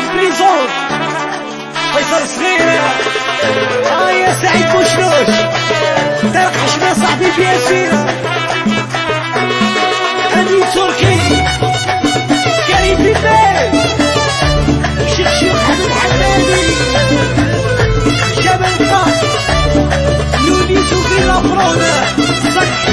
بريزون فيصل صغير يا سعيد بوشلوش طارق حشمة صاحبي بياسين أمين تركي كريم بيبان شيخ حمد حمادي جبل طه يونس وفي لافرونا صح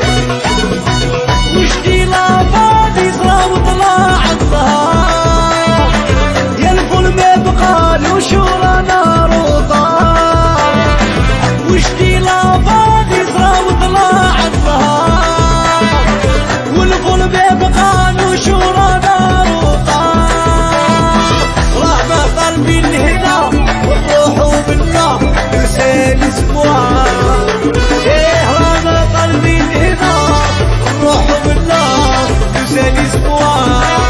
وجدي لافادي صرا وطلع الظهر يا الفل ما بقالوش ورا نار وطار وجدي لافادي صرا وطلع الظهر والفل ما بقالوش ورا نار وطار رحمة قلبي الهنا والروح وبالله لسان اسبوع رحمة قلبي الهنا والروح بالله لسان اسبوع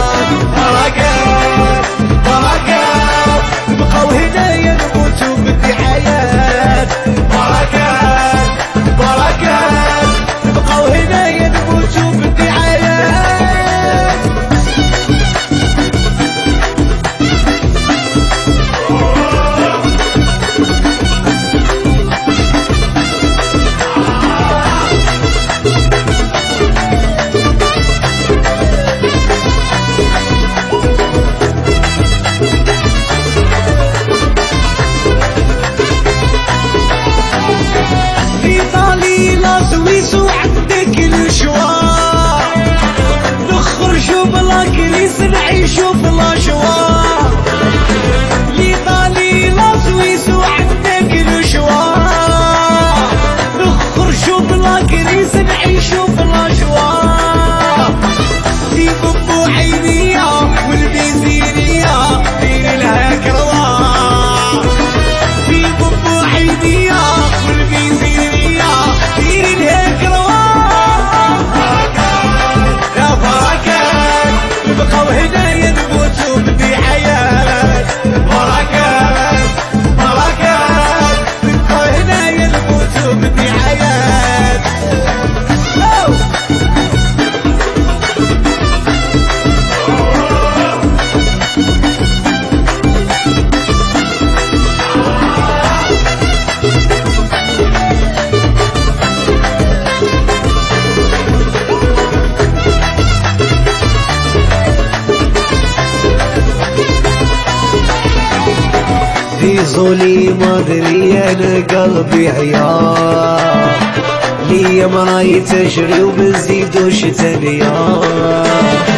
بركات بركات بقوا هنايا نموتوا بدي حياة بركات بركات بقوا هنايا نموتوا بدي حياة سويس وعندك الشواء نخرجوا بلا كريس نعيشوا بلا شواء ليطالي لا سويس وعندك الشواء نخرجوا بلا كريس نعيشوا بلا شواء في بابو عينيا والبنزينية دير لها كرواء في بابو عينيا والبنزينية دير لها كرواء يا بركات بقوا هنايا نموتوا بدي حياة بركات بركات بقوا هنايا نموتوا بدي حياة في زولي ما ادري انا قلبي عيار لي مراي تجري وبنزيد وش تنيار